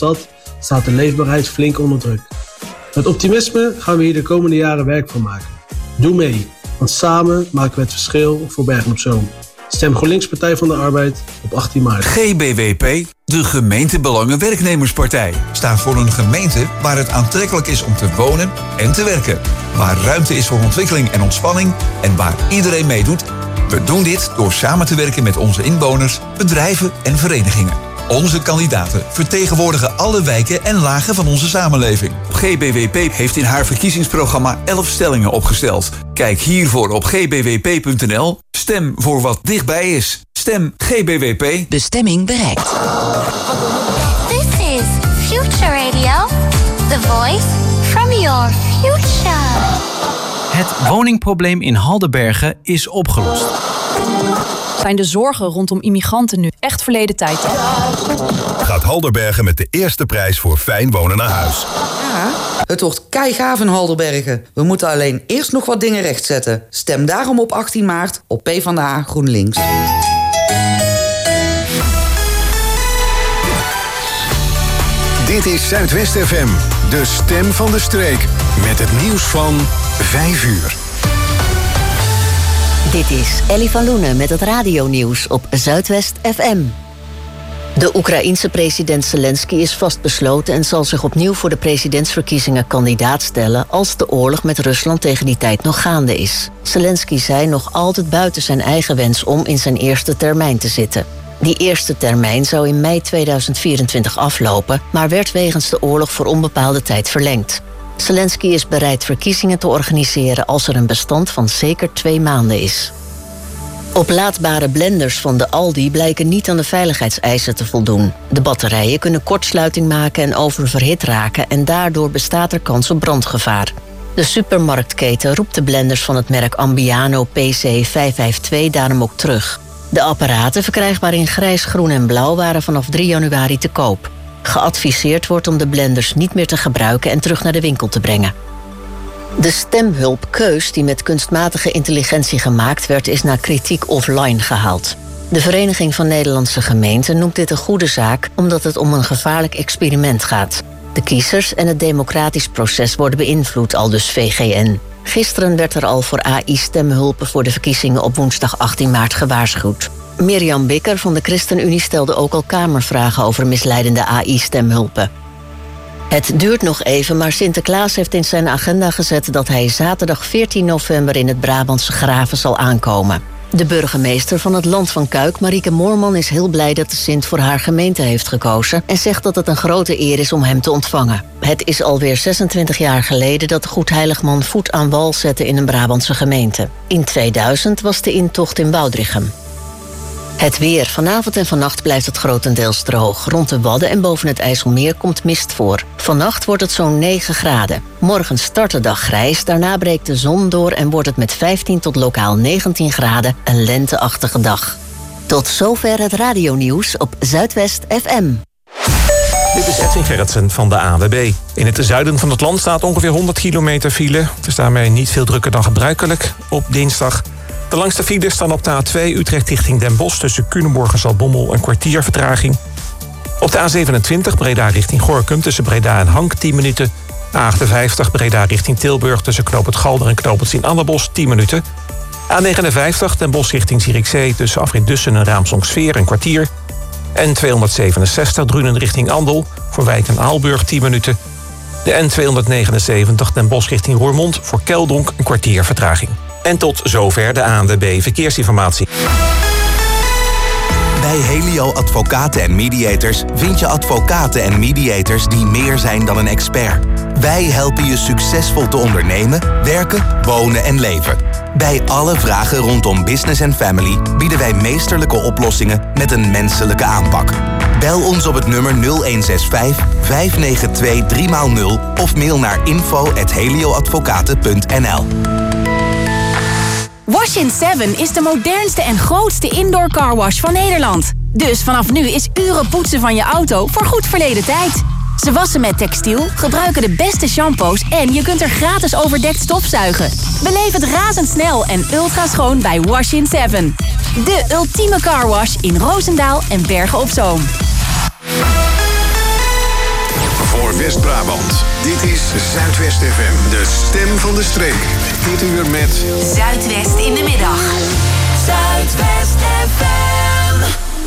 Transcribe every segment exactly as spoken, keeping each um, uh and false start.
stad staat de leefbaarheid flink onder druk. Met optimisme gaan we hier de komende jaren werk van maken. Doe mee, want samen maken we het verschil voor Bergen-op-Zoom. Stem GroenLinks Partij van de Arbeid op achttien maart. G B W P, de gemeentebelangen werknemerspartij. Staan voor een gemeente waar het aantrekkelijk is om te wonen en te werken. Waar ruimte is voor ontwikkeling en ontspanning en waar iedereen meedoet. We doen dit door samen te werken met onze inwoners, bedrijven en verenigingen. Onze kandidaten vertegenwoordigen alle wijken en lagen van onze samenleving. G B W P heeft in haar verkiezingsprogramma elf stellingen opgesteld. Kijk hiervoor op g b w p punt n l. Stem voor wat dichtbij is. Stem G B W P. Bestemming bereikt. This is Future Radio. The voice from your future. Het woningprobleem in Haldenbergen is opgelost. Zijn de zorgen rondom immigranten nu echt verleden tijd? Gaat Haldenbergen met de eerste prijs voor fijn wonen naar huis. Ja, het wordt keigaaf in Haldenbergen. We moeten alleen eerst nog wat dingen rechtzetten. Stem daarom op achttien maart op PvdA GroenLinks. Dit is Zuidwest F M, de stem van de streek. Met het nieuws van vijf uur. Dit is Ellie van Loenen met het radionieuws op Zuidwest F M. De Oekraïense president Zelensky is vastbesloten en zal zich opnieuw voor de presidentsverkiezingen kandidaat stellen als de oorlog met Rusland tegen die tijd nog gaande is. Zelensky zei nog altijd buiten zijn eigen wens om in zijn eerste termijn te zitten. Die eerste termijn zou in mei tweeduizend vierentwintig aflopen, maar werd wegens de oorlog voor onbepaalde tijd verlengd. Zelensky is bereid verkiezingen te organiseren als er een bestand van zeker twee maanden is. Oplaadbare blenders van de Aldi blijken niet aan de veiligheidseisen te voldoen. De batterijen kunnen kortsluiting maken en oververhit raken en daardoor bestaat er kans op brandgevaar. De supermarktketen roept de blenders van het merk Ambiano P C vijf vijf twee daarom ook terug. De apparaten, verkrijgbaar in grijs, groen en blauw, waren vanaf drie januari te koop. Geadviseerd wordt om de blenders niet meer te gebruiken en terug naar de winkel te brengen. De stemhulp Keus, die met kunstmatige intelligentie gemaakt werd, is na kritiek offline gehaald. De Vereniging van Nederlandse Gemeenten noemt dit een goede zaak omdat het om een gevaarlijk experiment gaat. De kiezers en het democratisch proces worden beïnvloed, aldus V G N. Gisteren werd er al voor A I-stemhulpen voor de verkiezingen op woensdag achttien maart gewaarschuwd. Mirjam Bikker van de ChristenUnie stelde ook al Kamervragen over misleidende A I-stemhulpen. Het duurt nog even, maar Sinterklaas heeft in zijn agenda gezet dat hij zaterdag veertien november in het Brabantse Graven zal aankomen. De burgemeester van het Land van Kuik, Marieke Moorman, is heel blij dat de Sint voor haar gemeente heeft gekozen en zegt dat het een grote eer is om hem te ontvangen. Het is alweer zesentwintig jaar geleden dat de Goedheiligman voet aan wal zette in een Brabantse gemeente. In tweeduizend was de intocht in Woudrichem. Het weer. Vanavond en vannacht blijft het grotendeels droog. Rond de Wadden en boven het IJsselmeer komt mist voor. Vannacht wordt het zo'n negen graden. Morgen start de dag grijs, daarna breekt de zon door en wordt het met vijftien tot lokaal negentien graden een lenteachtige dag. Tot zover het radionieuws op Zuidwest F M. Dit is Edwin Gerritsen van de A N W B. In het zuiden van het land staat ongeveer honderd kilometer file. Het is daarmee niet veel drukker dan gebruikelijk op dinsdag. De langste files staan op de A twee Utrecht richting Den Bosch tussen Culemborg en Zaltbommel een kwartier vertraging. Op de A zevenentwintig Breda richting Gorinchem tussen Breda en Hank tien minuten. A achtenvijftig Breda richting Tilburg tussen Knoop het Galder en Knoop het Sint-Annabos tien minuten. A negenenvijftig Den Bosch richting Zierikzee tussen Afrit Dussen en Raamsdonksveer een kwartier. En tweehonderdzevenenzestig Drunen richting Andel voor Wijk en Aalburg tien minuten. De N tweehonderdnegenenzeventig Den Bosch richting Roermond voor Keldonk een kwartier vertraging. En tot zover de A N W B Verkeersinformatie. Bij Helio Advocaten en Mediators vind je advocaten en mediators die meer zijn dan een expert. Wij helpen je succesvol te ondernemen, werken, wonen en leven. Bij alle vragen rondom business en family bieden wij meesterlijke oplossingen met een menselijke aanpak. Bel ons op het nummer nul een zes vijf, vijf negen twee, drie nul of mail naar info at helioadvocaten punt n l. Wash in seven is de modernste en grootste indoor carwash van Nederland. Dus vanaf nu is uren poetsen van je auto voor goed verleden tijd. Ze wassen met textiel, gebruiken de beste shampoos en je kunt er gratis overdekt stofzuigen. Beleef het razendsnel en ultra schoon bij Wash in seven. De ultieme carwash in Roosendaal en Bergen op Zoom. West-Brabant. Dit is Zuidwest F M, de stem van de streek. Dit uur met Zuidwest in de middag. Zuidwest F M.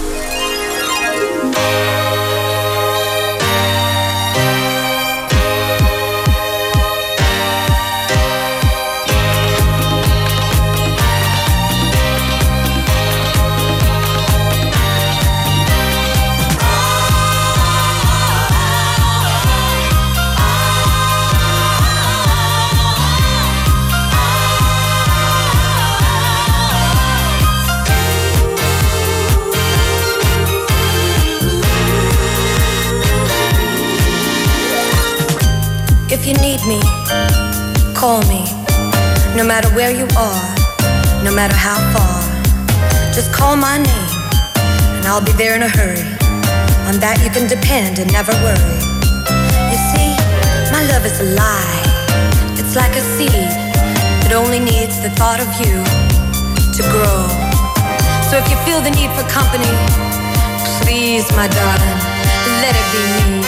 If you need me, call me. No matter where you are, no matter how far, just call my name and I'll be there in a hurry. On that you can depend and never worry. You see, my love is alive. It's like a seed that only needs the thought of you to grow. So if you feel the need for company, please, my darling, let it be me.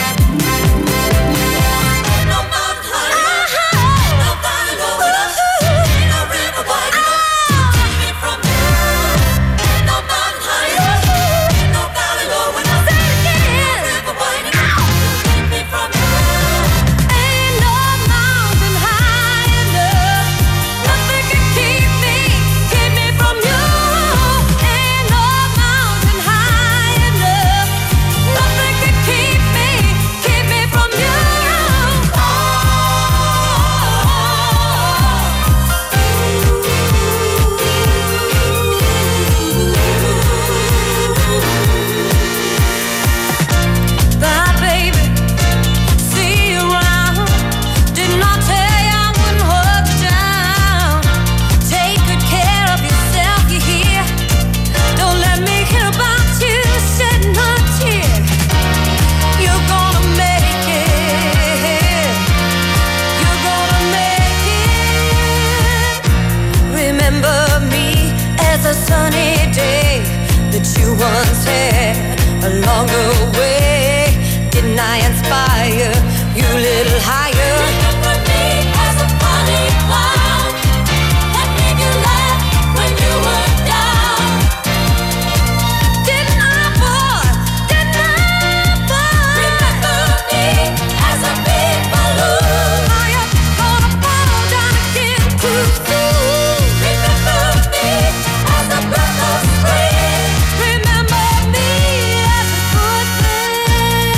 once had along the way. Didn't I inspire you a little higher? Remember me as a funny clown that made you laugh when you were down. Didn't I, boy? Didn't I, boy? Remember me as a big balloon. High up on a ball, down again too soon. Remember me as a breath of spring. Remember me as a good thing.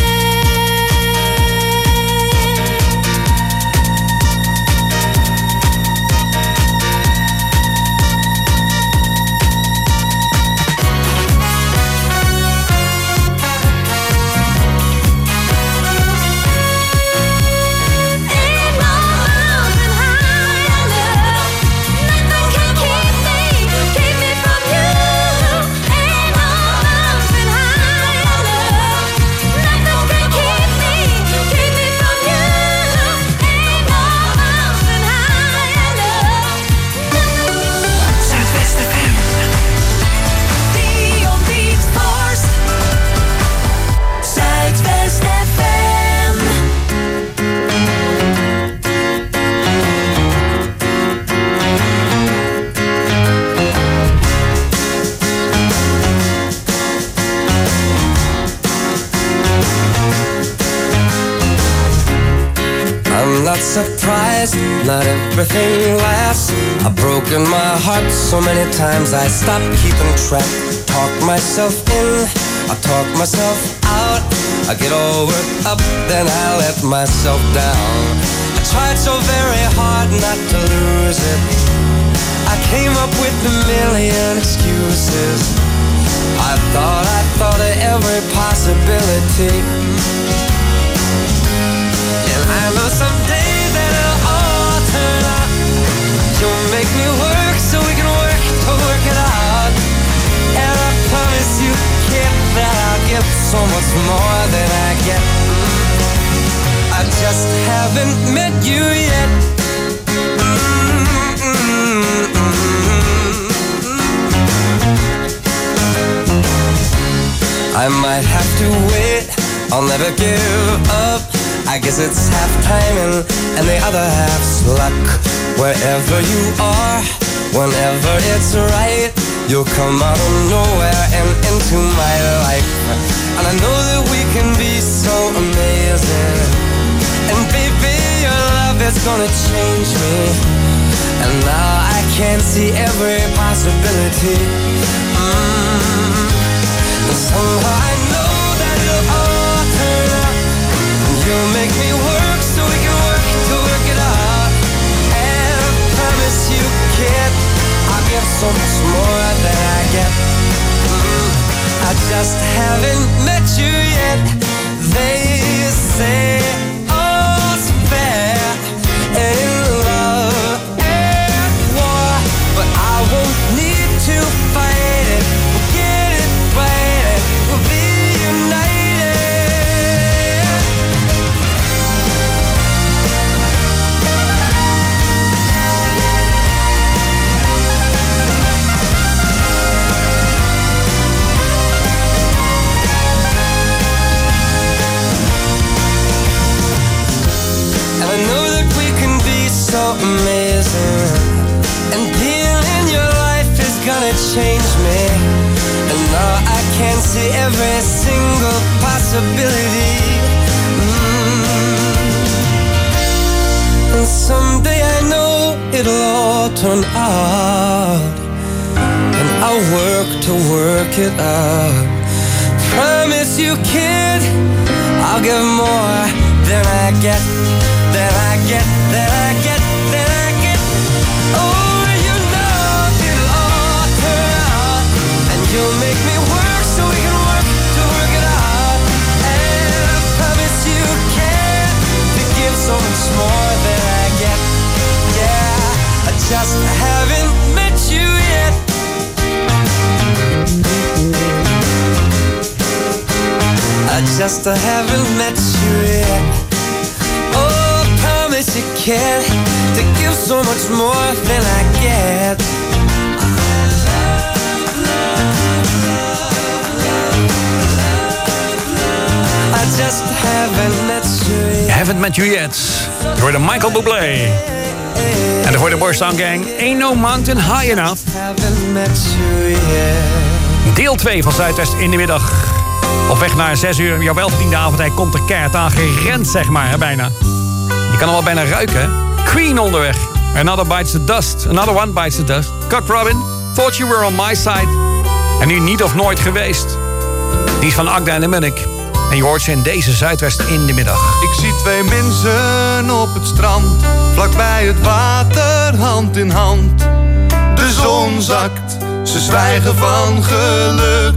Ain't no mountain high enough. Nothing can keep me, keep me from you. Ain't no mountain high enough. Nothing can keep me, keep me from you. Ain't no mountain high enough. Zuidwest F M. Dion Beat Force. Zuidwest F M. I'm not surprised, not everything lasts. I've broken my heart so many times I stopped keeping track. Talk myself in, I talk myself out. I get all worked up, then I let myself down. I tried so very hard not to lose it. I came up with a million excuses. I thought, I thought of every possibility. And I know someday that it'll all turn out. You'll make me work so we can work to work it out. And I promise you, kid, that I'll give so much more than I get. I just haven't met you yet. I might have to wait, I'll never give up. I guess it's half timing and the other half's luck. Wherever you are, whenever it's right, you'll come out of nowhere and into my life. And I know that we can be so amazing. And baby, your love is gonna change me. And now I can see every possibility. Mm. And somehow I know that it'll all turn out. And you'll make me work so we can work to work it out. And I promise you, kid, I'll give so much more than I get. Mm. I just haven't met you yet. They say all's fair in love and war, but I won't need to fight it. We'll get it right, we'll be united. And I know that we can be so amazing. And being in your life is gonna change me. And now I can see every single possibility. Mm. And someday I know it'll all turn out. And I'll work to work it out. Promise you, kid, I'll give more than I get, than I get, than I get, than I get. Oh, you know it'll all turn out. And you'll make me work so we can work to work it out. And I promise you can to give so much more than I get. Yeah, I just haven't met you yet. I just haven't met you yet. Oh, I promise you can to give so much more than I get. I just haven't met you yet. Haven't met you yet. Je hoorde Michael Bublé. En je hoorde Boystown Gang. Ain't no mountain high enough. Haven't met you yet. Deel twee van Zuidwest in de middag. Op weg naar zes uur, jouw welverdiende avond. Hij komt er keihard aan gerend, zeg maar, hè, bijna. Je kan hem al bijna ruiken, hè? Queen onderweg. Another bites the dust. Another one bites the dust. Cock Robin, thought you were on my side. En nu niet of nooit geweest. Die is van Agda en de Munnik. En je hoort ze in deze Zuidwest in de middag. Ik zie twee mensen op het strand. Vlakbij het water, hand in hand. De zon zakt, ze zwijgen van geluk.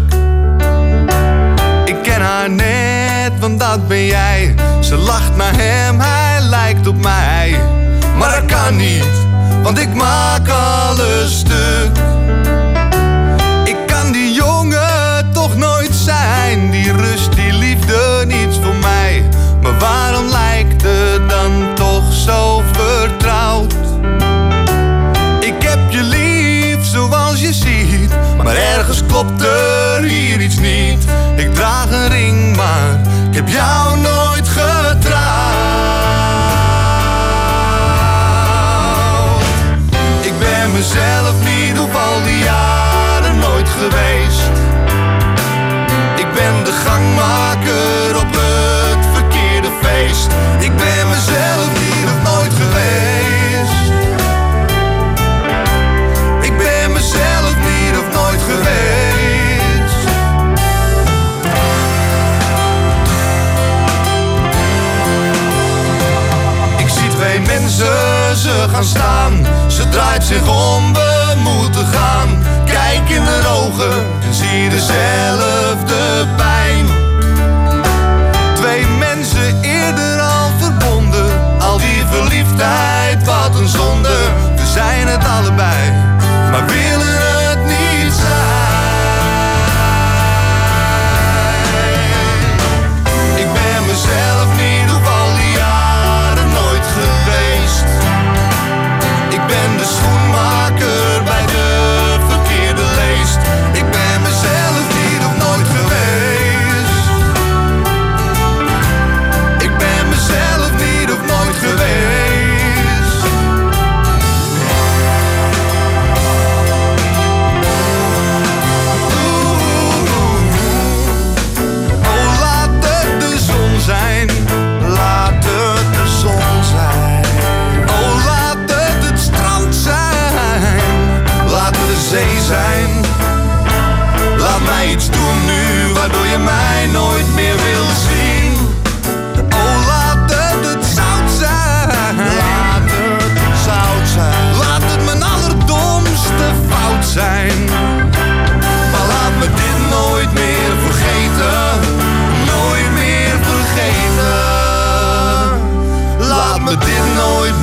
Ik ken haar net, want dat ben jij. Ze lacht naar hem, hij lijkt op mij. Maar dat kan niet, want ik maak alles stuk. Ik kan die jongen toch nooit zijn. Die rust, die liefde, niets voor mij. Maar waarom lijkt het dan toch zo vertrouwd? Ik heb je lief, zoals je ziet. Maar ergens klopt er hier iets niet. Ik draag een ring, maar ik heb jou nooit getrouwd. Ik ben mezelf niet op al die jaren nooit geweest. Ik ben de gangmaker op het verkeerde feest. Ik ben mezelf niet of nooit geweest. Ik ben mezelf niet of nooit geweest. Ik zie twee mensen, ze gaan staan. Ze draait zich om, we moeten gaan. Kijk in de ogen en zie dezelfde pijn. Twee mensen eerder al verbonden. Al die verliefdheid, wat een zonde. We zijn het allebei, maar willen het niet zijn. Ik ben mezelf niet op al die jaren nooit geweest. Ik ben de schoenmaker bij de verkeerde leest. Ik ben mezelf niet of nooit geweest.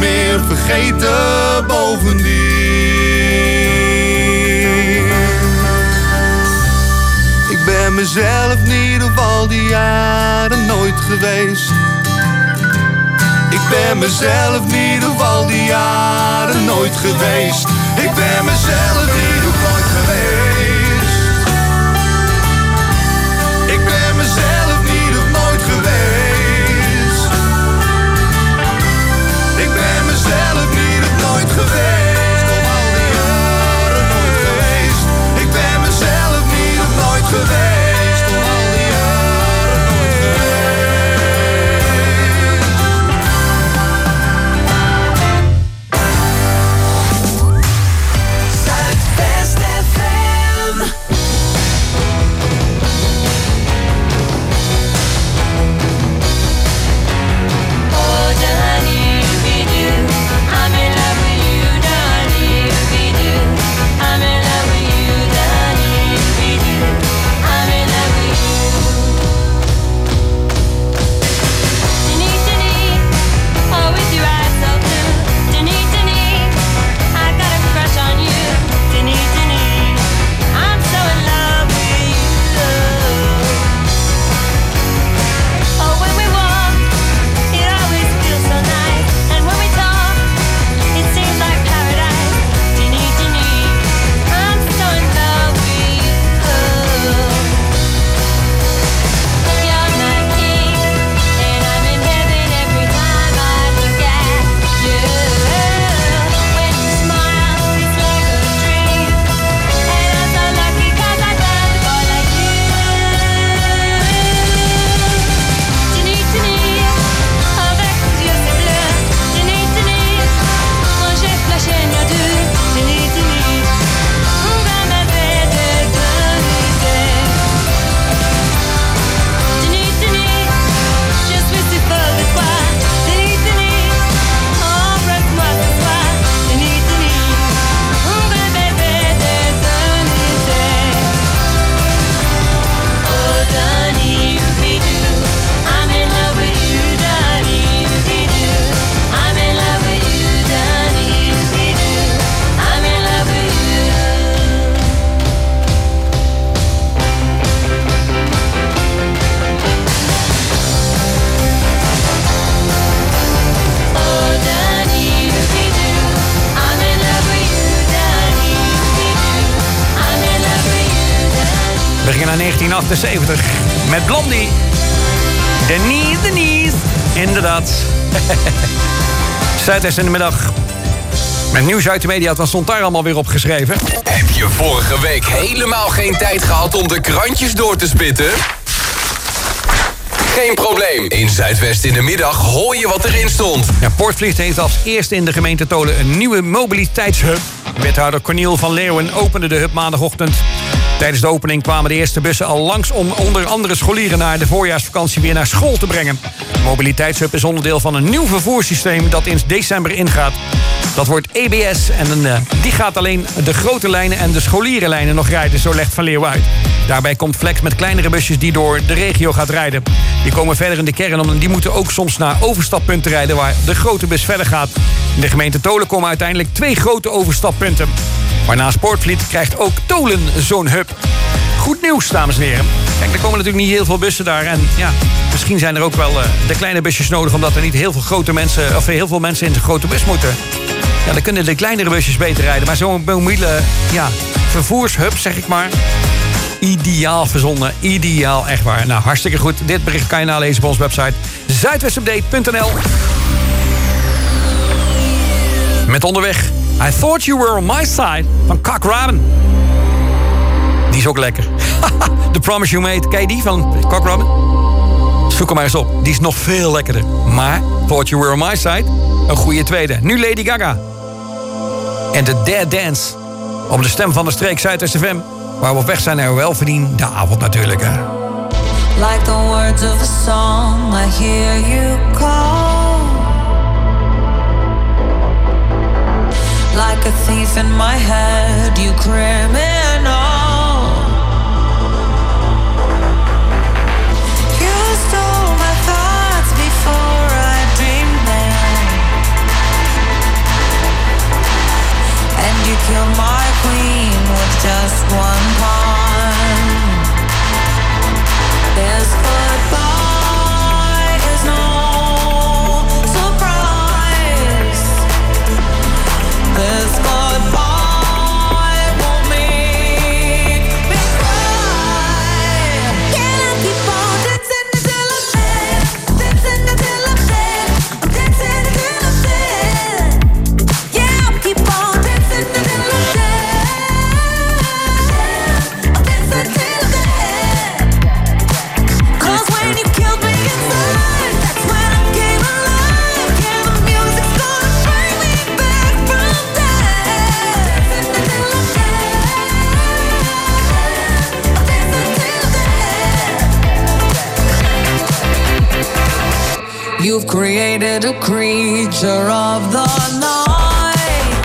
meer vergeten bovendien. Ik ben mezelf in ieder geval die jaren nooit geweest. Ik ben mezelf in ieder geval die jaren nooit geweest. Ik ben mezelf in ieder geval nooit geweest. Ik ben mezelf in ieder geval nooit geweest. Ik ben mezelf in ieder geval nooit geweest. Om al die jaren nooit geweest. Ik ben mezelf in ieder geval nooit geweest. Om al die jaren nooit geweest. Zuidwest F M. Oh, Danny, we do. I'm in love with you, Danny, we do. I'm in love with you, Danny, we do. I'm in love with you. Danny, Danny, oh, with your eyes so blue. Danny, Danny, I got a crush on you. Danny, Danny, I'm so in love with you. Oh, when we walk, it always feels so nice. And when we talk, it seems like paradise. Danny, Danny, I'm so in love with you. You're my king, and I'm in heaven every time I look at you. When you smile, it's like a dream, and I'm so lucky 'cause I found a boy like you. Danny, Danny, avec tes yeux si bleus. Danny, Danny, moi j'ai flashé nos deux. Danny, Danny, on va m'appeler de Danny. Danny, Danny, je suis si folle de toi. Danny, Danny, embrasse-moi ce soir. Danny, Danny, on va m'appeler de Danny. Oh, Danny, we do. I'm in love with you, Danny, we do. I'm in love with you, Danny, we do. I'm in love with you. Oh, Danny, we do. I'm in love with you, Danny, we do. I'm in love with you, Danny. We gingen naar negentien achtenzeventig met Blondie. Denise, Denise. Inderdaad. Zuidwest in de middag. Met nieuws uit de media, wat stond daar allemaal weer opgeschreven? Heb je vorige week helemaal geen tijd gehad om de krantjes door te spitten? Geen probleem. In Zuidwest in de middag hoor je wat erin stond. Ja, Poortvliet heeft als eerste in de gemeente Tolen een nieuwe mobiliteitshub. Wethouder Corniel van Leeuwen opende de hub maandagochtend. Tijdens de opening kwamen de eerste bussen al langs om onder andere scholieren naar de voorjaarsvakantie weer naar school te brengen. De mobiliteitshub is onderdeel van een nieuw vervoerssysteem dat in december ingaat. Dat wordt E B S en een, uh, die gaat alleen de grote lijnen en de scholierenlijnen nog rijden, zo legt Van Leeuwen uit. Daarbij komt Flex met kleinere busjes die door de regio gaat rijden. Die komen verder in de kern om en die moeten ook soms naar overstappunten rijden waar de grote bus verder gaat. In de gemeente Tolen komen uiteindelijk twee grote overstappunten. Waarna Poortvliet krijgt ook Tolen zo'n hub. Goed nieuws, dames en heren. Kijk, er komen natuurlijk niet heel veel bussen daar. En ja, misschien zijn er ook wel uh, de kleine busjes nodig, omdat er niet heel veel grote mensen, of heel veel mensen in de grote bus moeten. Ja, dan kunnen de kleinere busjes beter rijden. Maar zo'n mobiele ja, vervoershub, zeg ik maar. Ideaal verzonnen, ideaal, echt waar. Nou, hartstikke goed. Dit bericht kan je nalezen op onze website zuidwestupdate punt n l. Met onderweg I Thought You Were On My Side van Cock Robin. Die is ook lekker. The Promise You Made, ken je die van Cock Robin? Zoek hem maar eens op. Die is nog veel lekkerder. Maar Thought You Were On My Side, een goede tweede. Nu Lady Gaga. En The Dead Dance. Op de stem van de streek Zuidwest F M. Waar we op weg zijn naar een welverdiende avond natuurlijk. Hè. Like the words of a song, I hear you call. Like a thief in my head, you criminal. You stole my thoughts before I dreamed them. you've created a creature of the night.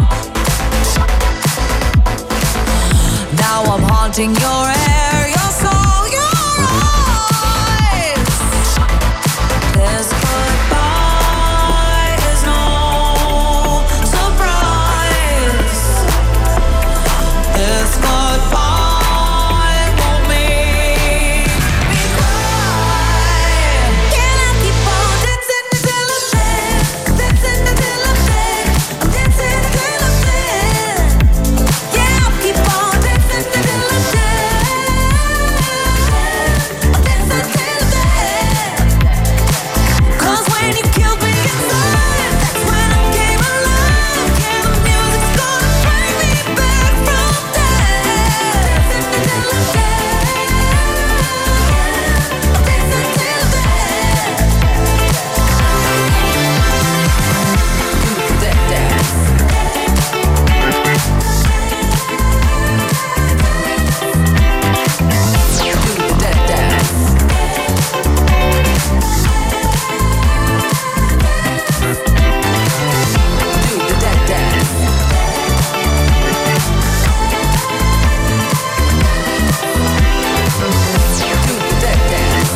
Now I'm haunting your air, your soul, your eyes. This goodbye is no surprise. This goodbye won't make me cry. Can I keep on dancing until I'm dead? Dancing until I'm dead. I'm dancing until I'm dead. Yeah, I'll keep on dancing until I'm dead. I'm dancing until I'm dead. 'Cause when you killed me inside, that's when I came alive. Yeah, the music's gonna bring me back from death. Dancing until I'm dead. I'm dancing until I'm dead. Do that dance. Do that dance. Do that dance. Do that dance.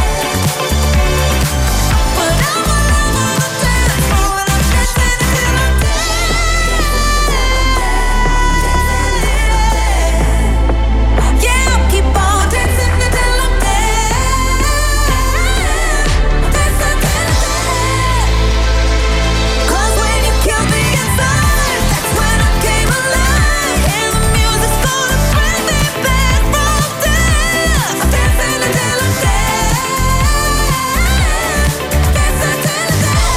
But I'm all over the dance floor and I'm dancing until I'm dead. Yeah, I'll keep on dancing until I'm dead. I'm dancing until I'm dead. 'Cause when you killed me inside, that's when I came alive. And the music's gonna bring me back from death. I'm dancing until I'm dead. Dancing until I'm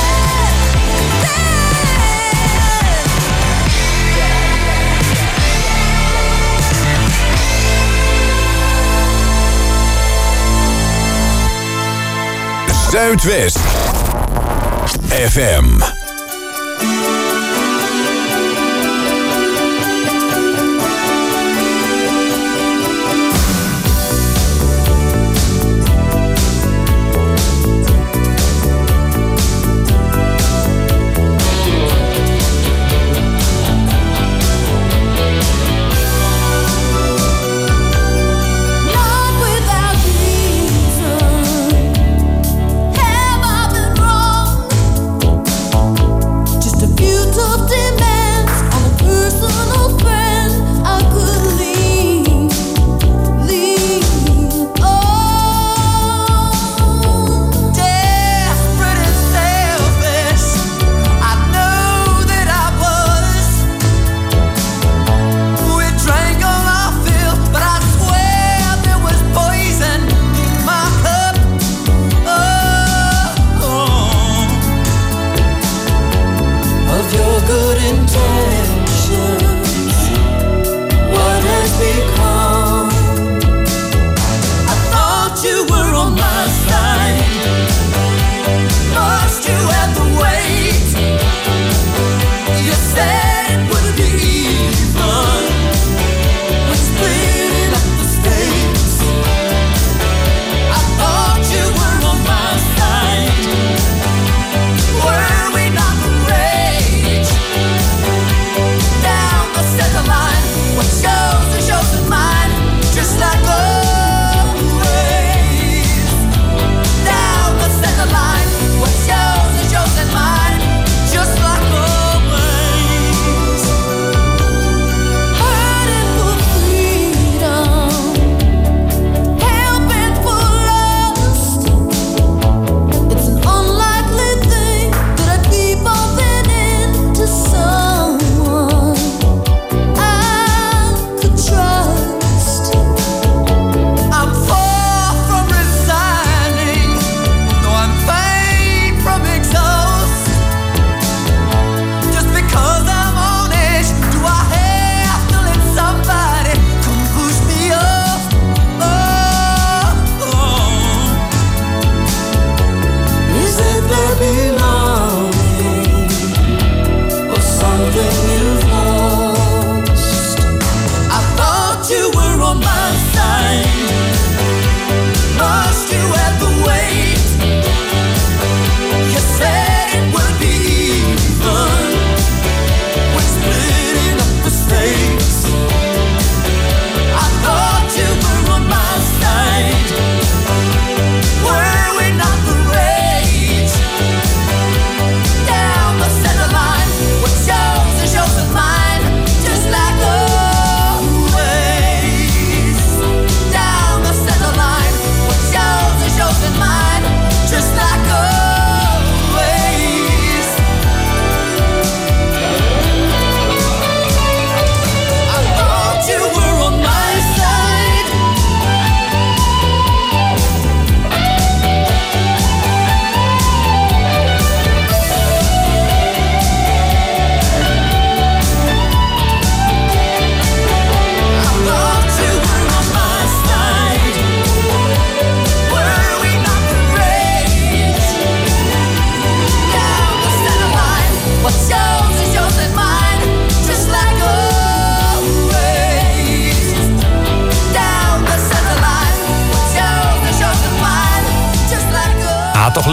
Zuidwest F M. Not without reason. Have I been wrong? Just a few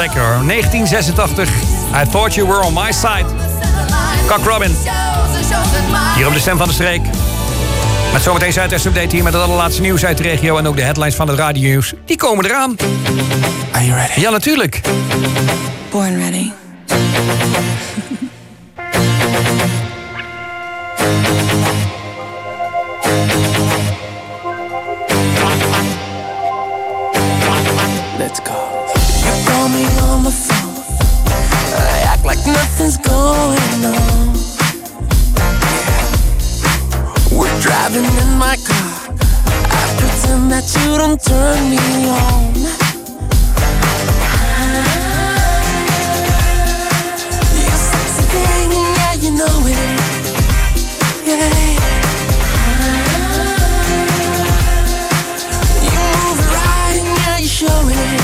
lekker hoor. negentien zesentachtig. I Thought You Were On My Side. Cock Robin. Hier op de Stem van de Streek. Met zometeen Zuidwest Update hier met het allerlaatste nieuws uit de regio. En ook de headlines van het radionieuws. Die komen eraan. Are you ready? Ja, natuurlijk. Born ready. Let's go. You call me on the phone. I act like nothing's going on. We're driving in my car. I pretend that you don't turn me on. You sexy thing, yeah, you know it. Yeah. You move right and yeah, you show it.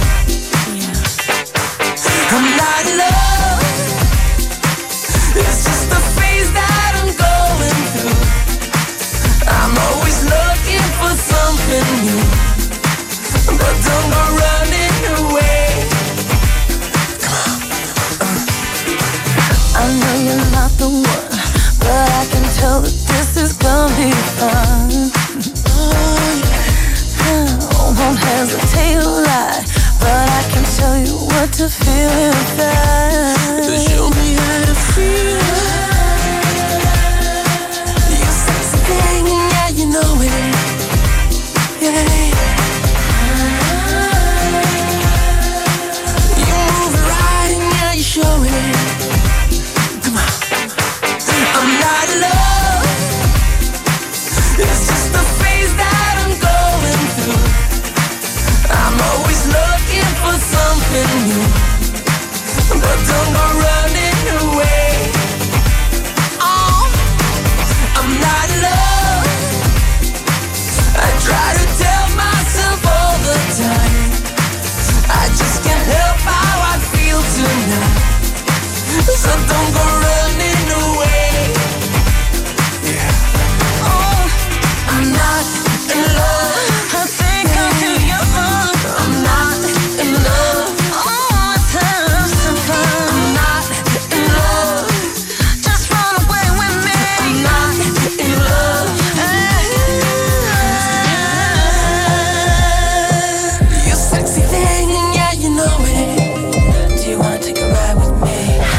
I'm not in love. It's just the phase that I'm going through. I'm always looking for something new, but don't go running away. Come on. Uh. I know you're not the one, but I can tell that this is gonna be fun. Oh, yeah. Oh, won't hesitate to lie, but I can tell you what to feel inside. Show me how to feel. You sexy thing, yeah, you know it. Yeah. You move it right and yeah, you show it. Come on. I'm not in love. It's just the phase that I'm going through. I'm always looking for something new, but don't go running away. Oh, I'm not in love. I try to tell myself all the time. I just can't help how I feel tonight. So don't go running away. Yeah. Oh, I'm not in love. I think I'm too young. I'm not in love. Oh, it's have some fun. I'm not in love. Just run away with me. I'm not in love. You sexy thing, and yeah, you know it. Do you wanna take a ride with me?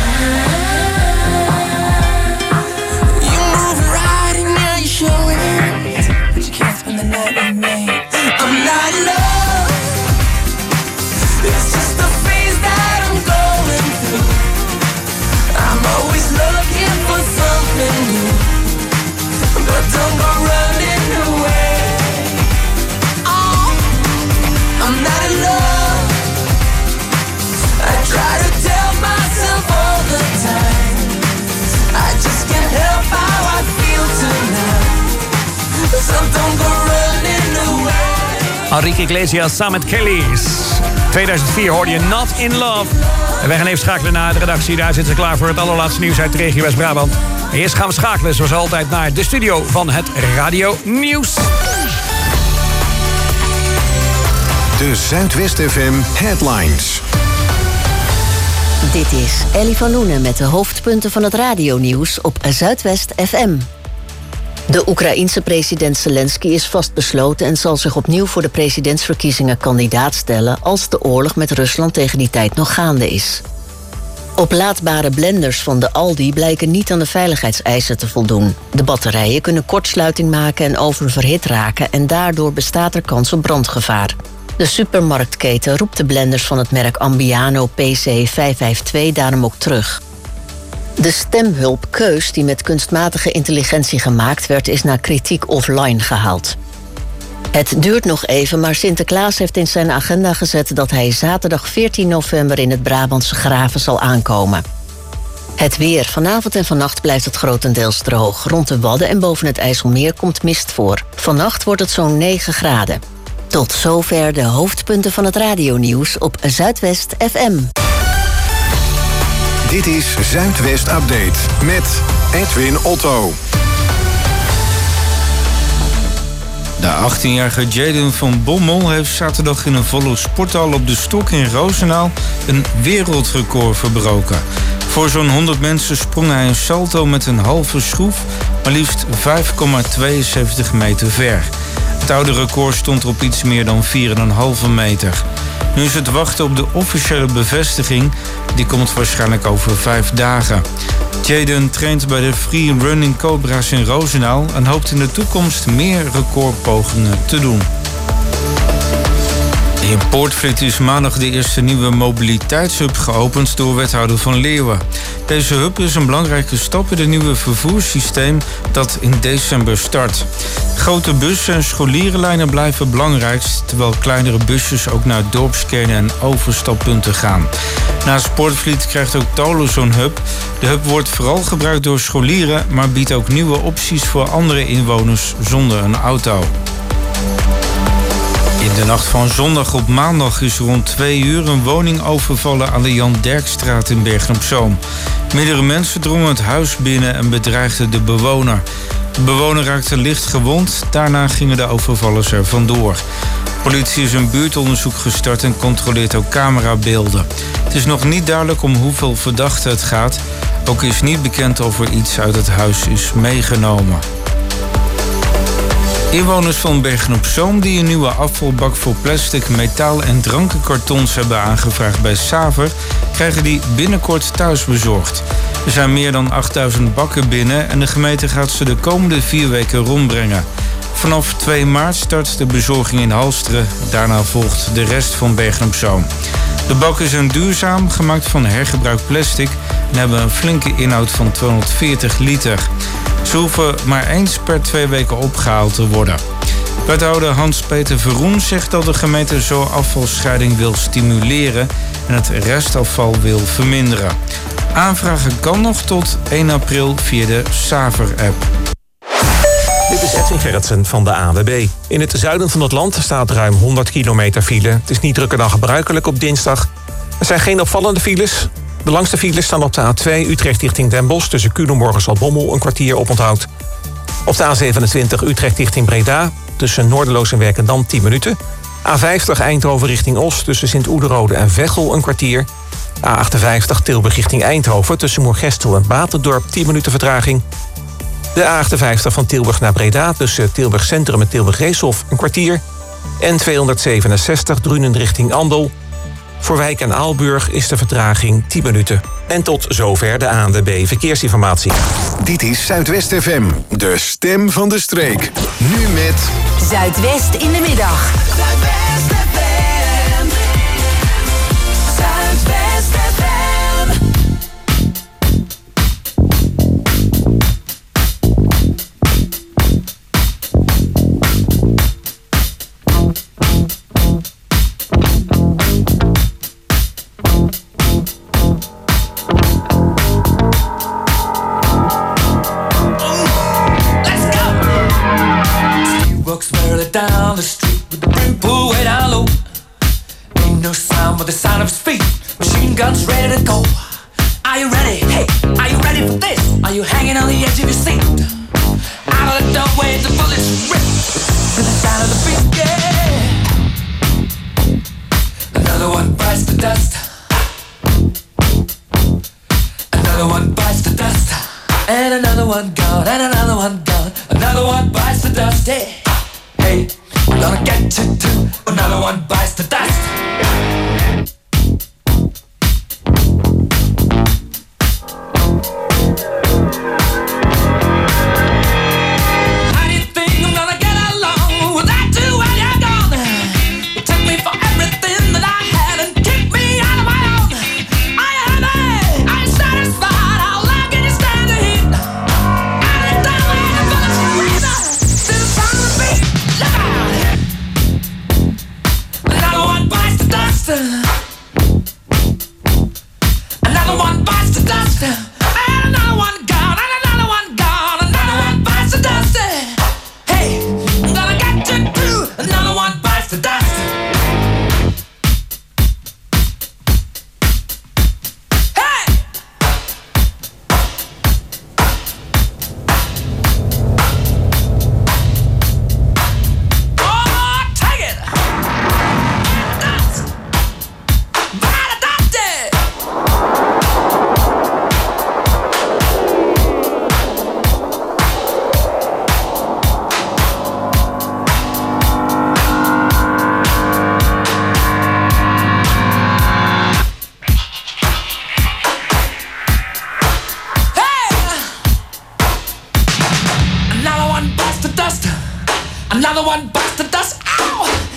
You move it right and yeah, you show it. But you can't spend the night with me. I'm not in love. It's just the phase that I'm going through. I'm always looking for something new, but don't go running away. Oh, I'm not in love. I try to tell myself all the time. I just can't help how I feel tonight. So don't go running away. Enrique Iglesias samen met Kelly's. tweeduizend vier hoorde je Not In Love. En wij gaan even schakelen naar de redactie. Daar zitten ze klaar voor het allerlaatste nieuws uit de regio West-Brabant. En eerst gaan we schakelen, zoals altijd, naar de studio van het Radio Nieuws. De Zuidwest F M Headlines. Dit is Ellie van Loenen met de hoofdpunten van het radionieuws op Zuidwest F M. De Oekraïense president Zelensky is vastbesloten en zal zich opnieuw voor de presidentsverkiezingen kandidaat stellen als de oorlog met Rusland tegen die tijd nog gaande is. Oplaadbare blenders van de Aldi blijken niet aan de veiligheidseisen te voldoen. De batterijen kunnen kortsluiting maken en oververhit raken en daardoor bestaat er kans op brandgevaar. De supermarktketen roept de blenders van het merk Ambiano P C vijf vijf twee daarom ook terug. De stemhulp Keus, die met kunstmatige intelligentie gemaakt werd, is na kritiek offline gehaald. Het duurt nog even, maar Sinterklaas heeft in zijn agenda gezet dat hij zaterdag veertien november in het Brabantse Graven zal aankomen. Het weer. Vanavond en vannacht blijft het grotendeels droog. Rond de Wadden en boven het IJsselmeer komt mist voor. Vannacht wordt het zo'n negen graden. Tot zover de hoofdpunten van het radionieuws op Zuidwest F M. Dit is Zuidwest Update met Edwin Otto. De achttienjarige Jaden van Bommel heeft zaterdag in een volle sporthal op de Stok in Roosendaal een wereldrecord verbroken. Voor zo'n honderd mensen sprong hij een salto met een halve schroef, maar liefst vijf komma tweeënzeventig meter ver. Het oude record stond op iets meer dan vier komma vijf meter. Nu is het wachten op de officiële bevestiging. Die komt waarschijnlijk over vijf dagen. Jaden traint bij de Free Running Cobra's in Roosendaal en hoopt in de toekomst meer recordpogingen te doen. In Poortvliet is maandag de eerste nieuwe mobiliteitshub geopend door wethouder Van Leeuwen. Deze hub is een belangrijke stap in het nieuwe vervoerssysteem dat in december start. Grote bussen en scholierenlijnen blijven belangrijkst, terwijl kleinere busjes ook naar dorpskernen en overstappunten gaan. Naast Poortvliet krijgt ook Tolen zo'n hub. De hub wordt vooral gebruikt door scholieren, maar biedt ook nieuwe opties voor andere inwoners zonder een auto. In de nacht van zondag op maandag is rond twee uur een woning overvallen aan de Jan Derkstraat in Bergen-op-Zoom. Meerdere mensen drongen het huis binnen en bedreigden de bewoner. De bewoner raakte licht gewond, daarna gingen de overvallers er vandoor. Politie is een buurtonderzoek gestart en controleert ook camerabeelden. Het is nog niet duidelijk om hoeveel verdachten het gaat. Ook is niet bekend of er iets uit het huis is meegenomen. Inwoners van Bergen-op-Zoom die een nieuwe afvalbak voor plastic, metaal en drankenkartons hebben aangevraagd bij Saver, krijgen die binnenkort thuis bezorgd. Er zijn meer dan achtduizend bakken binnen en de gemeente gaat ze de komende vier weken rondbrengen. Vanaf twee maart start de bezorging in Halsteren, daarna volgt de rest van Bergen-op-Zoom. De bakken zijn duurzaam, gemaakt van hergebruikt plastic en hebben een flinke inhoud van tweehonderdveertig liter. Ze hoeven maar eens per twee weken opgehaald te worden. Wethouder Hans-Peter Verroen zegt dat de gemeente zo afvalscheiding wil stimuleren en het restafval wil verminderen. Aanvragen kan nog tot één april via de Saver-app. Dit is Edwin Gerritsen van de A N W B. In het zuiden van het land staat ruim honderd kilometer file. Het is niet drukker dan gebruikelijk op dinsdag. Er zijn geen opvallende files. De langste files staan op de A twee Utrecht richting Den Bosch tussen Culemborg en Zaltbommel een kwartier oponthoud. Op de A zevenentwintig Utrecht richting Breda tussen Noorderloos en Werkendam tien minuten. A vijftig Eindhoven richting Os tussen Sint-Oederode en Veghel een kwartier. A achtenvijftig Tilburg richting Eindhoven tussen Moergestel en Baterdorp tien minuten vertraging. De A achtenvijftig van Tilburg naar Breda tussen Tilburg Centrum en Tilburg Reeshof een kwartier. En tweehonderdzevenenzestig Drunen richting Andel. Voor Wijk en Aalburg is de vertraging tien minuten. En tot zover de A N W B Verkeersinformatie. Dit is Zuidwest F M, de stem van de streek. Nu met Zuidwest in de middag. Zuidwest F M. Zuidwest F M. Down the street with the brim pulled way down low. Ain't no sound but the sound of his feet. Machine guns ready to go. Are you ready? Hey, are you ready for this? Are you hanging on the edge of your seat? Out of the doorway, the bullets rip. With the sound of the beat, yeah. Another one bites the dust. Another one bites the dust. And another one gone, and another one gone. Another one bites the dust, yeah. Hey, we're gonna get to do another one bites the dust. How do you think I'm gonna get along without you when you're gone? You took me for everything that I had and kicked me out of my own. Are you happy? Are you satisfied? How long can you stand the heat? Out of the doorway, the bullets razor to the sound of the beat. Look out! Another one bites the dust. Another one bites the dust. And another one gone. And another one gone. Another one bites the dust. Hey, I'm gonna get you through. Another one bites the dust.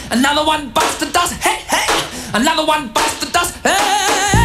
Another one bites the dust. Hey, hey. Another one bites the dust. Hey.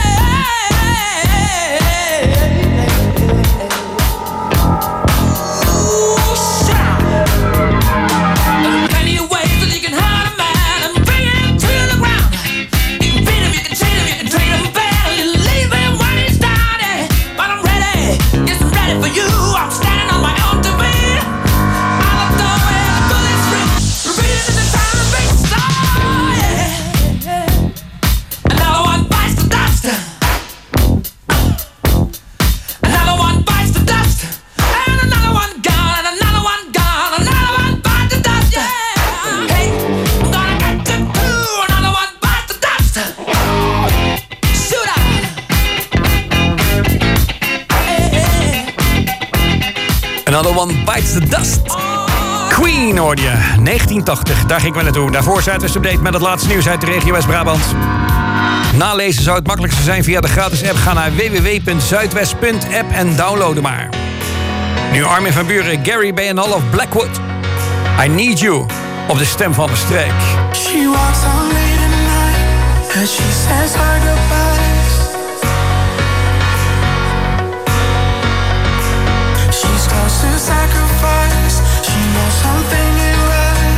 Another One Bites the Dust. Queen hoorde je. negentien tachtig, daar ging ik naartoe. Daarvoor Zuidwest Update met het laatste nieuws uit de regio West-Brabant. Nalezen zou het makkelijkste zijn via de gratis app. Ga naar w w w punt zuidwest punt app en downloaden maar. Nu Armin van Buuren, Gary B en All of Blackwood. I Need You op de stem van de streek. She walks on late at night as she says her goodbyes. She starts to sacrifice. She knows something ain't right.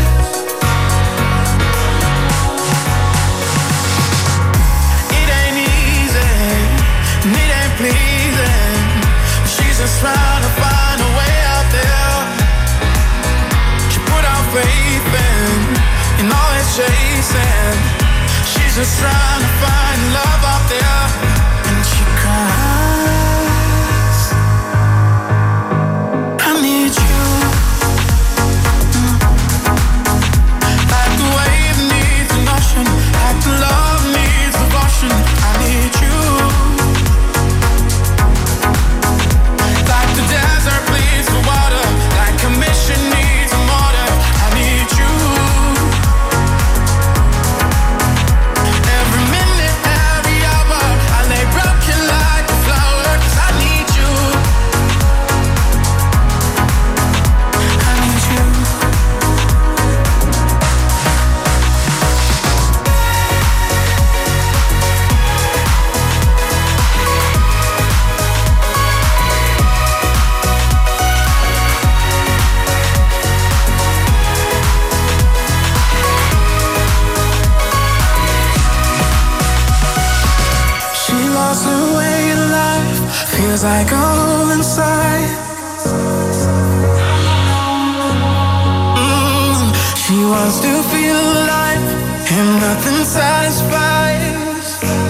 It ain't easy, and it ain't pleasing. She's just trying to find a way out there. She put out faith in, in all it's chasing. She's just trying to find love out there, and she cries. I need you, like the wave needs an ocean, like the love needs devotion. I need you, like the desert bleeds for water, like a mission needs a mortar. I need you. Every minute, every hour, I lay broken like a flower, 'cause I need you. I need you. She lost her way in life, feels like a hole inside. Mm, She wants to feel alive, and nothing satisfies.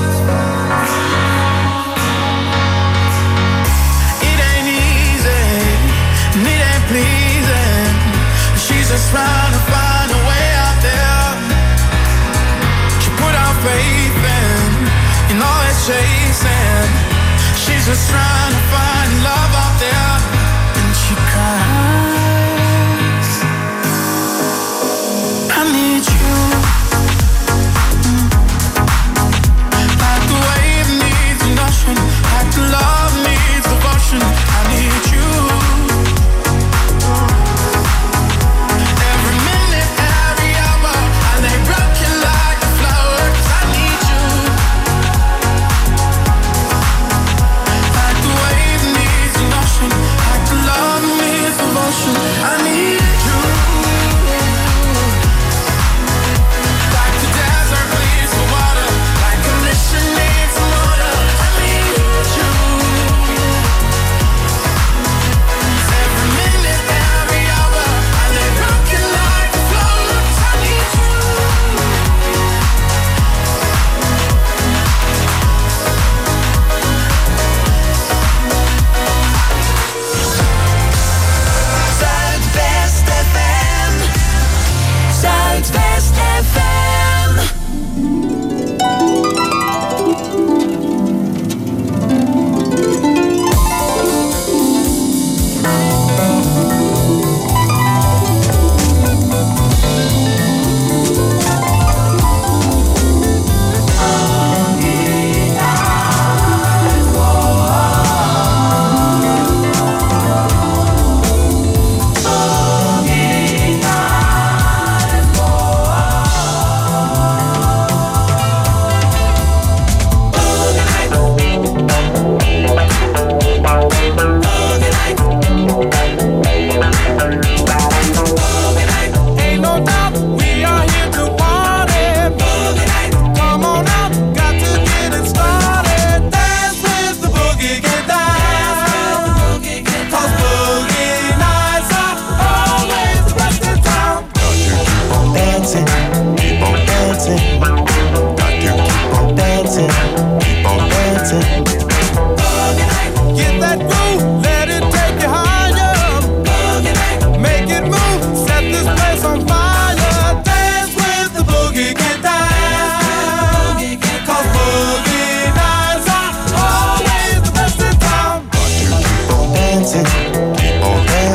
It ain't easy, and it ain't pleasing. She's just trying to find a way out there. She put out faith in, in all it's chasing. She's just trying to find love out there, and she cries. I need you, like the wave needs an ocean, like the love needs devotion. I need you. Every minute, every hour, I lay broken like a flower, 'cause I need you. Like the wave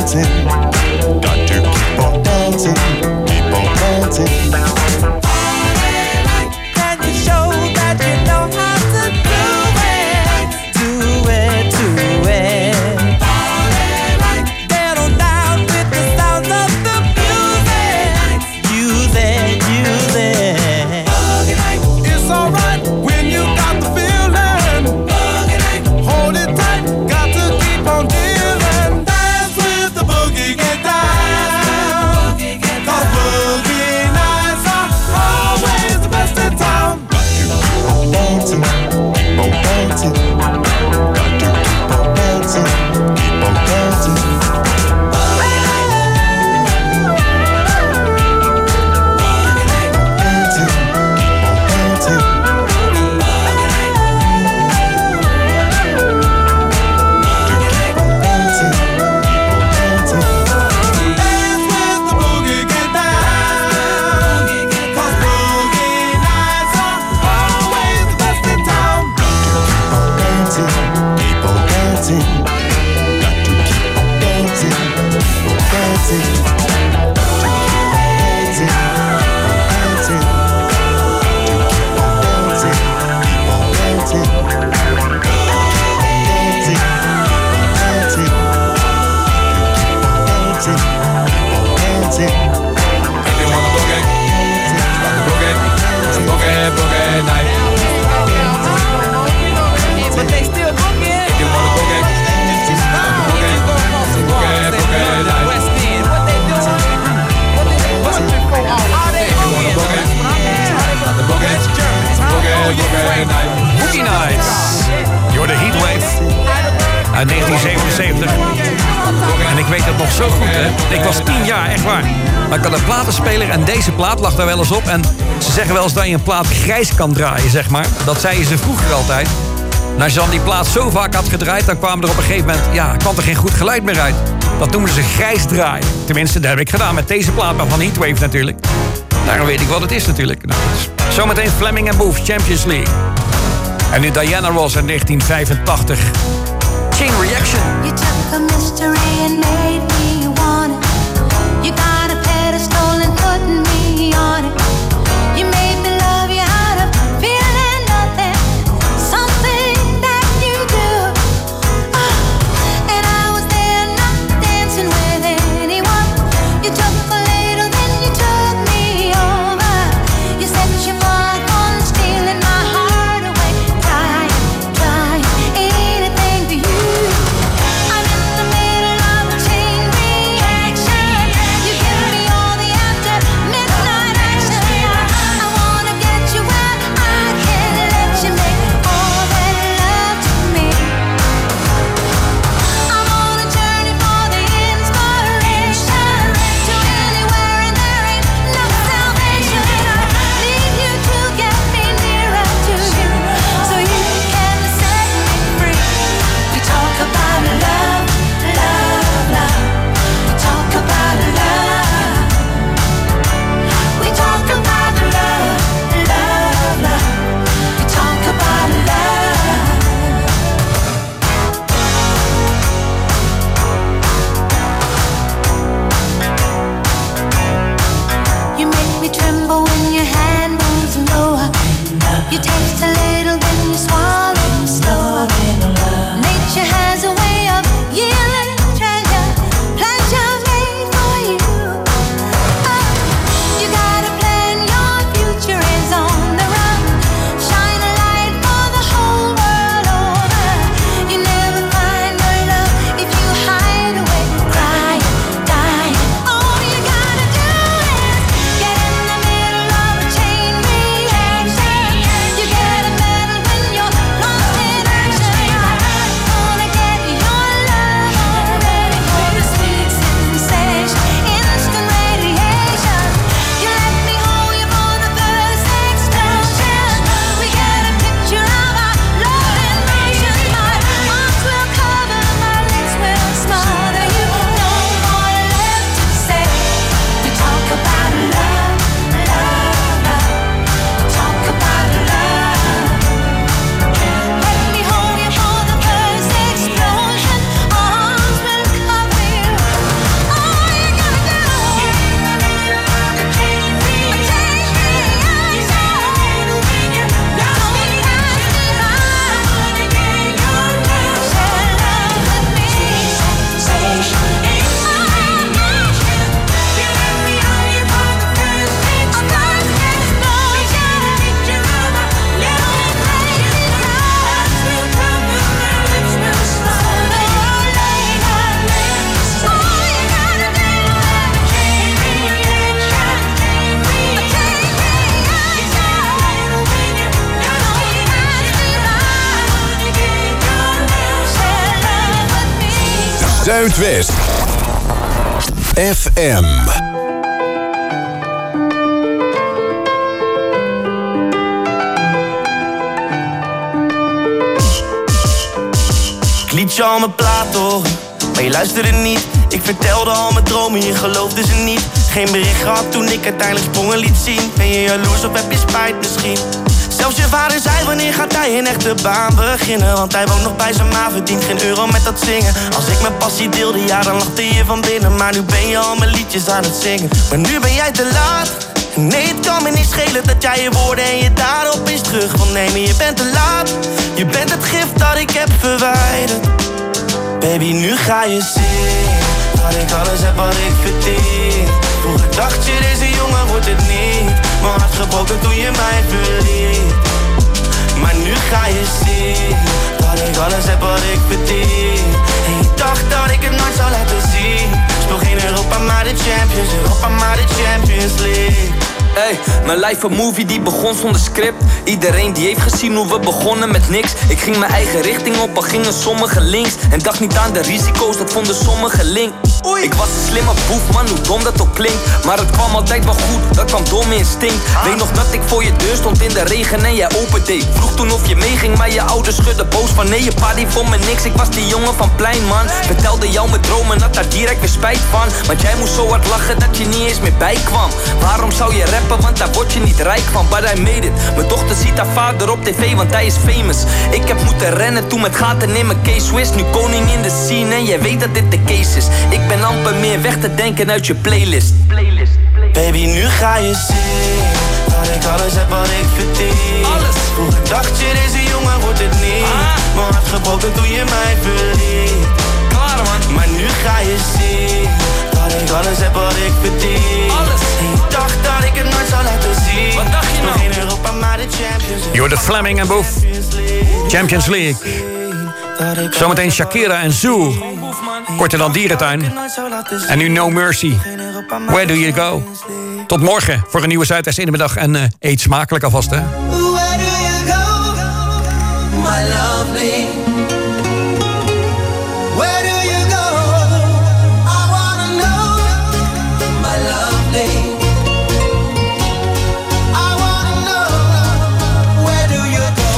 dancing. Got to keep on dancing, keep on dancing. Can you show that you know how to do it? Do it, do it. Get on down with the sound of the music. Use it, use it. It's alright when you got the feeling. Hold it tight, got to keep on dealing. Dance with the boogie, get down. Cause boogie nights are always the best in town. Dancing, keep on dancing. Got to keep on dancing, keep on dancing. Boogie Nights. Door de Heatwave uit negentien zevenenzeventig. En ik weet het nog zo goed, hè. Ik was tien jaar, echt waar. Maar ik had een platenspeler en deze plaat lag daar wel eens op. En ze zeggen wel eens dat je een plaat grijs kan draaien, zeg maar. Dat zeiden ze vroeger altijd. En als je dan die plaat zo vaak had gedraaid, dan kwam er op een gegeven moment... ja, kwam er geen goed geluid meer uit. Dat noemden ze grijs draaien. Tenminste, dat heb ik gedaan met deze plaat, maar van Heatwave natuurlijk. Daarom weet ik wat het is natuurlijk. Nou, dus zometeen Fleming en Booth, Champions League. En nu Diana Ross in negentien vijfentachtig. Chain Reaction. You took a mystery and made me want it. You got a pedestal and put me on it. You made me love you out of feeling nothing. Something that you do. Oh, and I was there not dancing with anyone. You took a little, then you took me over. You set your mark on stealing my heart away. Trying, trying anything for you. I'm in the middle of a chain reaction. Zuidwest F M. Ik liet je al mijn plaat horen, maar je luisterde niet. Ik vertelde al mijn dromen, je geloofde ze niet. Geen bericht gehad toen ik uiteindelijk sprongen liet zien. Ben je jaloers of heb je spijt misschien? Zelfs je vader zei wanneer gaat hij een echte baan beginnen. Want hij woont nog bij zijn ma, verdient geen euro met dat zingen. Als ik mijn passie deelde, ja dan lachte je van binnen. Maar nu ben je al mijn liedjes aan het zingen. Maar nu ben jij te laat. Nee, het kan me niet schelen dat jij je woorden en je daden opeens terug wil nemen. Je bent te laat, je bent het gif dat ik heb verwijderd. Baby, nu ga je zien dat ik alles heb wat ik verdien. Vroeger dacht je, deze jongen wordt het niet. Mijn hart gebroken toen je mij verliet. Maar nu ga je zien dat ik alles heb wat ik verdien. En je dacht dat ik het nooit zou laten zien. Speel geen Europa, maar de Champions. Europa, maar de Champions League. Hey, mijn life een movie die begon zonder script. Iedereen die heeft gezien hoe we begonnen met niks. Ik ging mijn eigen richting op, al gingen sommigen links. En dacht niet aan de risico's, dat vonden sommigen link. Ik was een slimme boef, man, hoe dom dat ook klinkt. Maar het kwam altijd wel goed, dat kwam door mijn instinct. Weet nog dat ik voor je deur stond in de regen en jij opende. Vroeg toen of je meeging, maar je ouders schudden boos van nee, je pa die vond me niks. Ik was die jongen van plein, man. Vertelde jou mijn dromen, had daar direct weer spijt van. Want jij moest zo hard lachen dat je niet eens meer bijkwam. Waarom zou je rappen, want daar word je niet rijk van. But I made it, mijn dochter ziet haar vader op tv, want hij is famous. Ik heb moeten rennen toen met gaten in mijn K-Swiss. Nu koning in de scene en jij weet dat dit de case is. Ik ben amper meer weg te denken uit je playlist. playlist, playlist. Baby, nu ga je zien dat ik alles heb wat ik verdien. Alles. Vroeger dacht je, deze jongen wordt het niet. Ah. Mijn hart gebroken toen je mij verliet. Klaar, man. Maar nu ga je zien dat ik alles heb wat ik verdien. Alles. En je dacht dat ik het nooit zou laten zien. Wat dacht je nou? Geen Europa, maar de Champions League. You're the Fleming en Boef. Champions League. Zometeen Shakira en Zoo. Korter dan Dierentuin. En nu No Mercy. Where do you go? Tot morgen voor een nieuwe Zuidwest in de middag. En uh, eet smakelijk alvast, hè. Where do you go, my lovely? Where do you go? I wanna know, my lovely. I wanna know, where do you go?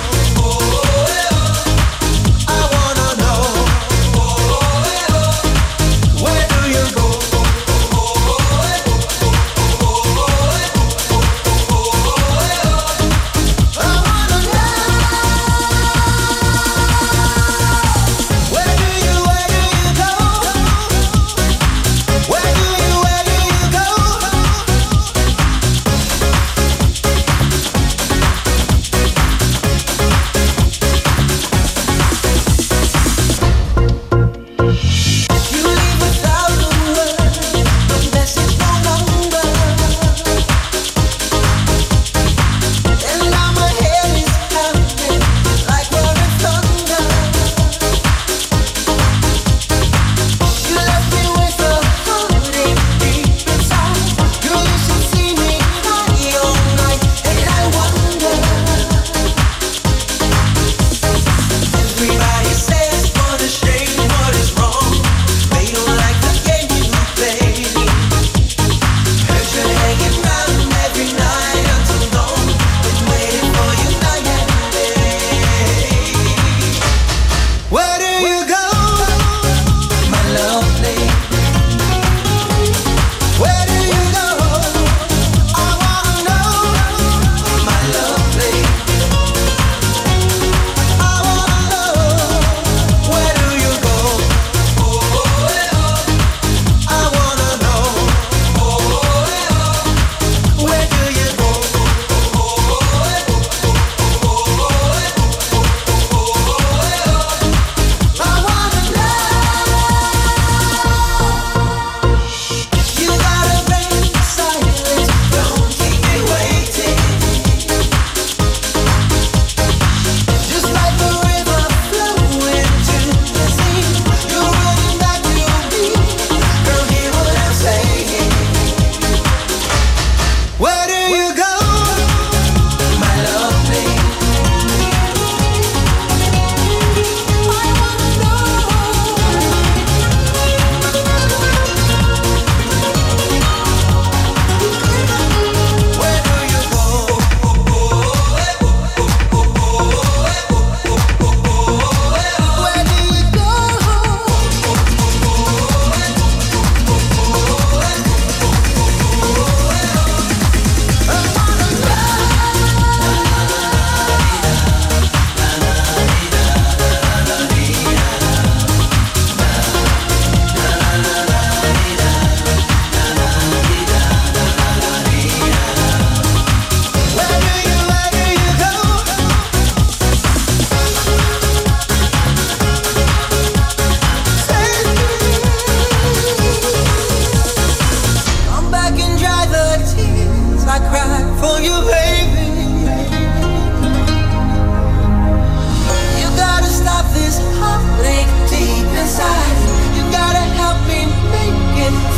I wanna know, where do you go?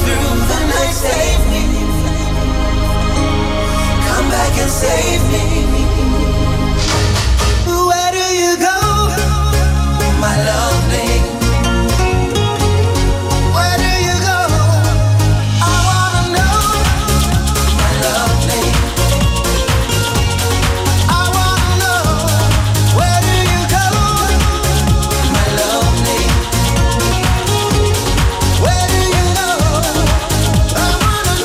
through the night, save me. Come back and save me. Where do you go, my lovely? Where do you go? I wanna know, my lovely. I wanna know, where do you go, my lovely? Where do you go? I wanna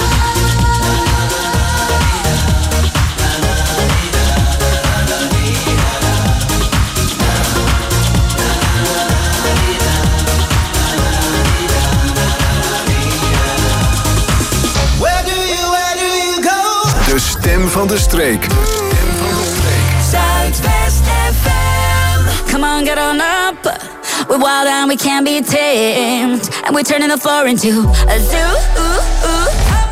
Where do you, where do you go? De stem van de streek. Zuidwest F M. Come on, get on up. We're wild and we can't be tamed. And we're turning the floor into a zoo. Ooh, ooh.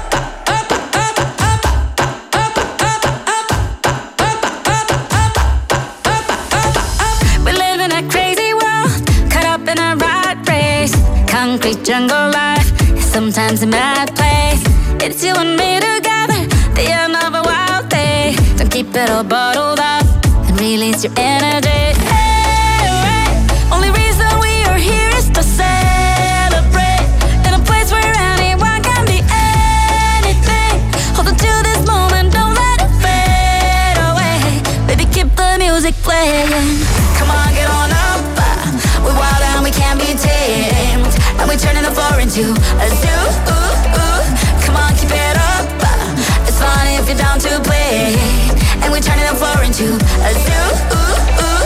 We live in a crazy world, caught up in a rat race. Concrete jungle life, sometimes a mad place. It's you and me together, the end of a wild day. Don't keep it all bottled up and release your energy. Hey, hey. Only reason we are here is to celebrate. In a place where anyone can be anything. Hold on to this moment, don't let it fade away. Baby, keep the music playing. Come on, get on up. We're wild and we can't be tamed. And we're turning the floor into a zoo. Ooh, ooh. Come on, keep it up. It's fun if you're down to play. And we're turning the floor into a zoo. Ooh, ooh.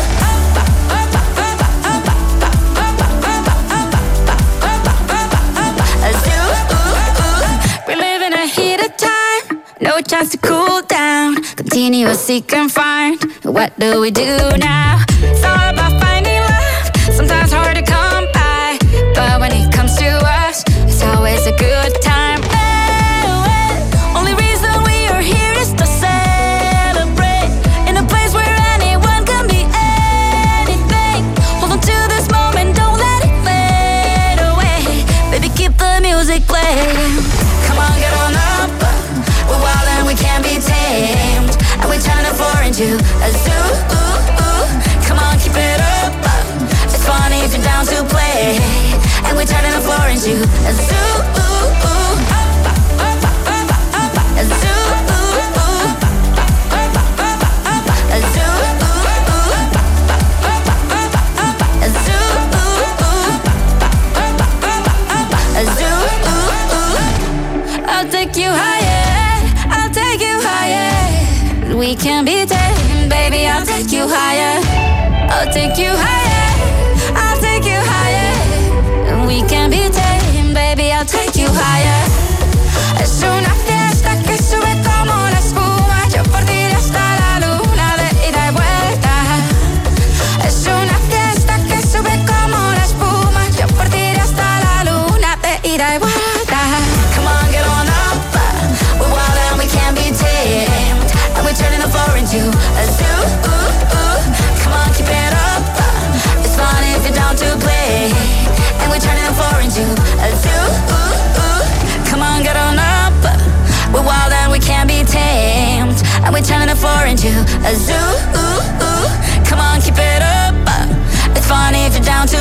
A zoo. Ooh, ooh. We live in a heated time, no chance to cool down. Continue seek and find. What do we do now? It's all about finding love. Sometimes hard to come by, but when it comes to us, it's always a good time. Hey, hey. Only reason we are here is to celebrate. In a place where anyone can be anything. Hold on to this moment, don't let it fade away. Baby, keep the music playing. Come on, get on up. We're wild and we can't be tamed. And we're turning the floor into a zoo. Ooh, ooh. Come on, keep it up. It's funny if you're down to play. And we're turning the floor into a zoo. Ooh, ooh. A zoo. Ooh, ooh. A zoo. Ooh, ooh. A zoo. Ooh, ooh. A zoo. Ooh, ooh. I'll take you higher. I'll take you higher. We can be tamed, baby. I'll take you higher. I'll take you higher. I'll take you higher. We can be tamed, baby. I'll take you higher. Es una fiesta que sube como la espuma. Yo por ti hasta la luna de ida y vuelta. Es una fiesta que sube como la espuma. Yo por ti hasta la luna de ida y vuelta. Come on, get on up. We're wild and we can't be tamed. And we're turning the floor into a zoo. Ooh, ooh. Come on, keep it up. It's fun if you're down to play. And we're turning the floor into a zoo. Ooh, ooh. Come on, get on up. We're wild and we can't be tamed. And we're turning the floor into a zoo. Ooh, ooh. Come on, keep it up. It's fun if you're down to